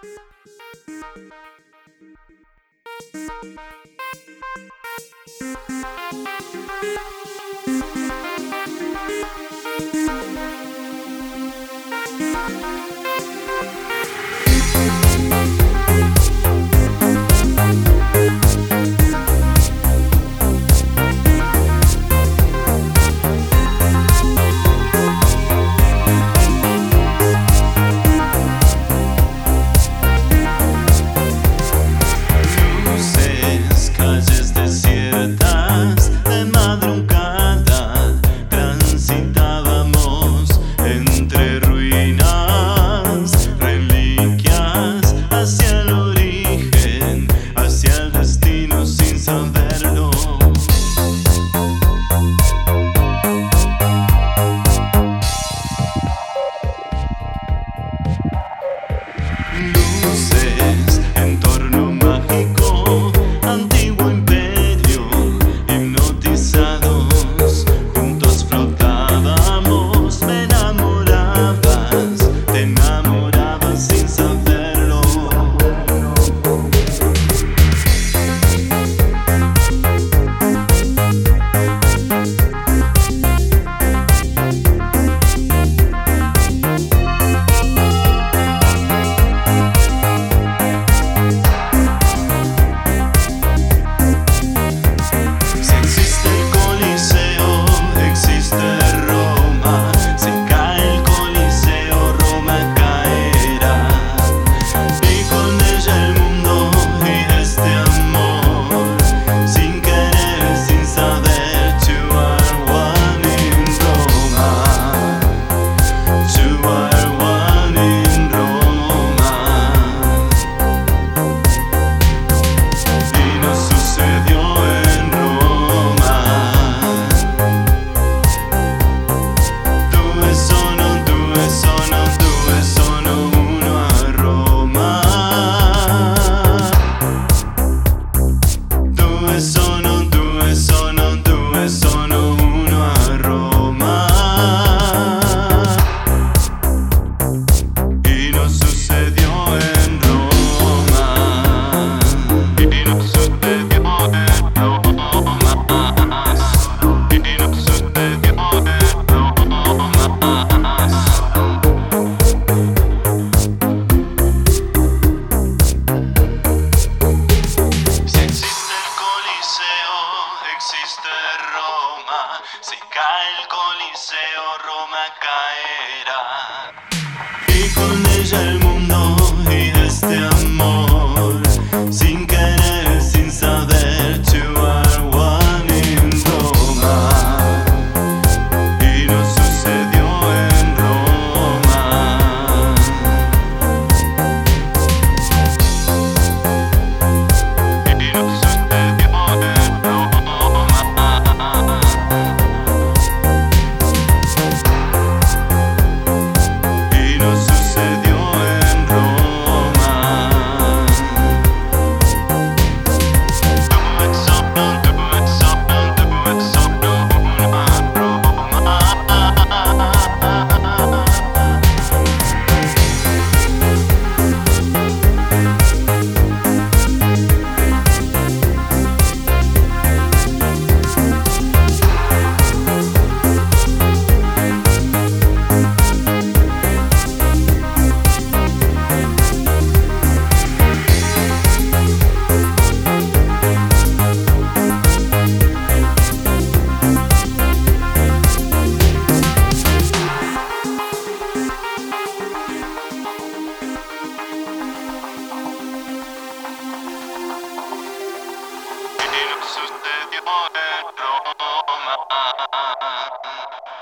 Si cae el Coliseo, Roma caerá. Y con ella el mundo y este amor, sin querer, sin saber, you are one in Roma. Y nos sucedió en Roma. Y nos sucedió en Roma. Y nos sucedió en Roma. Do it solo, do it solo, do it solo, una Roma. Y nos sucedió en Roma.